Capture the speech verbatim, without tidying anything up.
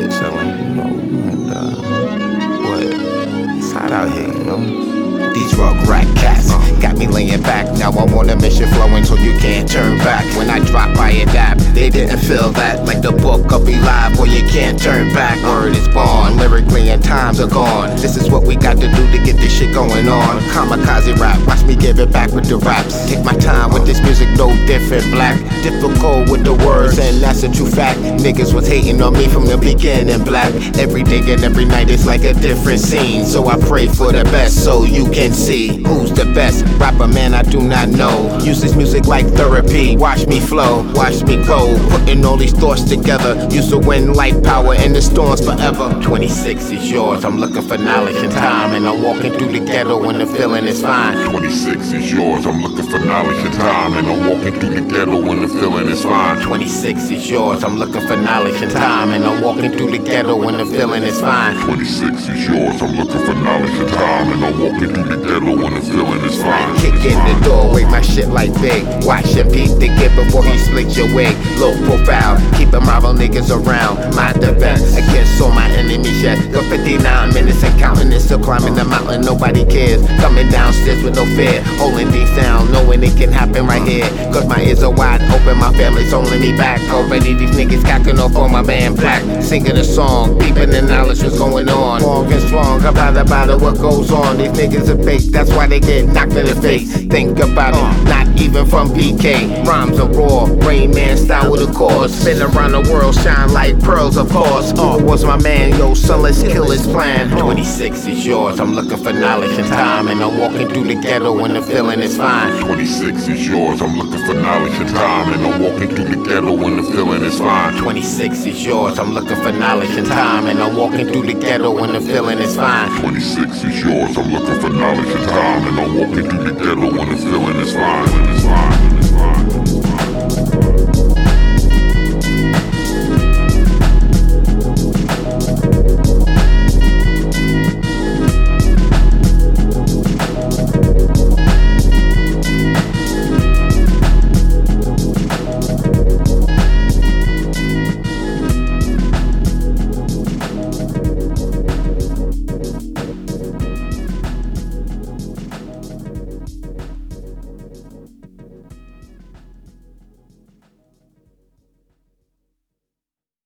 here chilling, you know, and uh, what? It's hot out here, you know. These rug rat cats uh, got me laying back. Now I'm on a mission flowing so you can't turn back. When I drop, I adapt. They didn't feel that, like the book of Eli, boy, you can't turn back. Word is born, lyrically and times are gone. This is what we got to do to get this shit going on. Kamikaze rap, watch me give it back with the raps. Take my time with this music, no different. Black, difficult with the words, and that's a true fact. Niggas was hating on me from the beginning. Black, every day and every night it's like a different scene. So I pray for the best so you can see who's the best rapper, man, I do not know. Use this music like therapy, watch me flow, watch me go. Putting all these thoughts together, used to win life, power, and the storms forever. Twenty-six is yours, I'm looking for knowledge and time, and I'm walking through the ghetto when the feeling is fine. Twenty-six is yours, I'm looking for knowledge and time, and I'm walking through the ghetto when the feeling is fine. Twenty-six is yours, I'm looking for knowledge and time, and I'm walking through the ghetto when the feeling is fine. Twenty-six is yours, I'm looking for knowledge and time, and I'm walking through the ghetto when the feeling is fine. Kick in the doorway, my shit like big. Watch him beat the kid before he splits your wig. Low profile, keeping my real niggas around. My defense against all my enemies, yeah. Go fifty-nine minutes and counting and still climbing the mountain, nobody cares. Coming downstairs with no fear, holding these down, knowing it can happen right here. Cause my ears are wide open, my family's holding me back. Already these niggas cocking off on my man Black. Singing a song, peeping the knowledge what's going on. Long and strong, about about it, what goes on. These niggas are fake, that's why they get knocked in the face. Think about it, not even from P K. Rhymes are raw, Rain Man style with a cause. Spin around the world, shine like pearls, of course. Uh, was my man, yo, son, let's kill his plan. Twenty-six is yours, I'm looking for knowledge and time, and I'm walking through the ghetto when the feeling is fine. Twenty-six is yours, I'm looking for knowledge and time, and I'm walking through the ghetto when the feeling is fine. Twenty-six is yours, I'm looking for knowledge and time, and I'm walking through the ghetto when the feeling is fine. Twenty-six is yours, I'm looking for knowledge and time, and I'm walking through the ghetto when the feeling is fine. When it's fine.